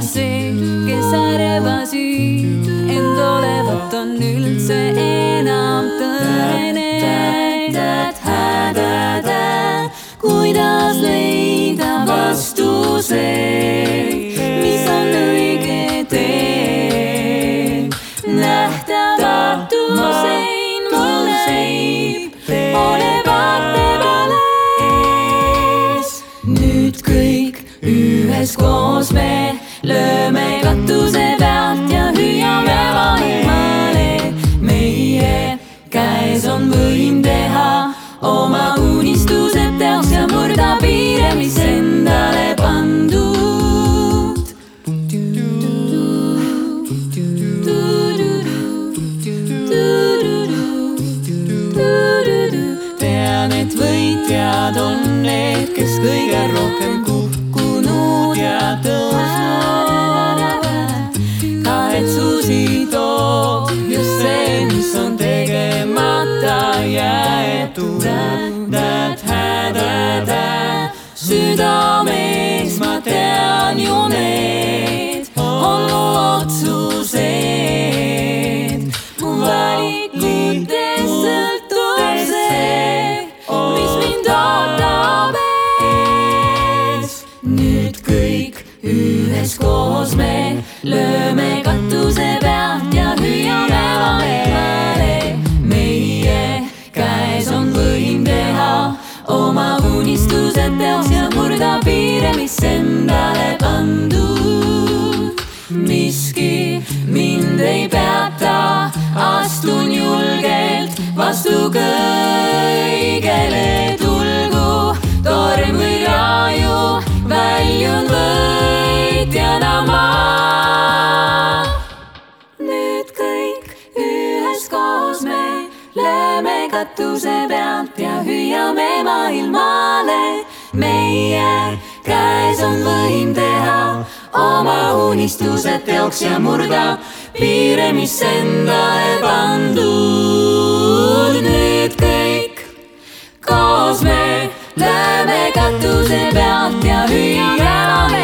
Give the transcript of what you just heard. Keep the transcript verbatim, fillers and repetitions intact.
see, kes arvasid, end olevat on üldse enam tõene. Kuidas leida vastuseid, mis on õige tee? Nähtavatusein mul näib, ole vaate vales. Nüüd kõik üheskoos me lööme katuse pealt ja hüüame maailmale. Meie käes on võim teha oma unistused teoks ja murda piire, mis endale pandud. Tean, et võitjad on need, kes kõige rohkem kukkunud ja tõusnud. Kahetsusi toob just see, mis on tegemata jäetud. Südames ma tean ju need on mu otsused. Mu valikutest sõltub see, mis mind ootab ees. Nüüd kõik üheskoos me lööme katuse pealt ja hüüame maailmale. Meie käes on võim teha oma unistused teoks ja murda piire, mis endale pandud. Miski mind ei peata, astun julgelt vastu kõigele. Tulgu torm või raju, väljun võitjana ma. Nüüd kõik üheskoos me lööme katuse pealt ja hüüame maailmale. Meie käes on võim teha oma unistused teoks ja murda piire, mis endale pandud. Nüüd kõik koos me lööme katuse pealt ja hüüame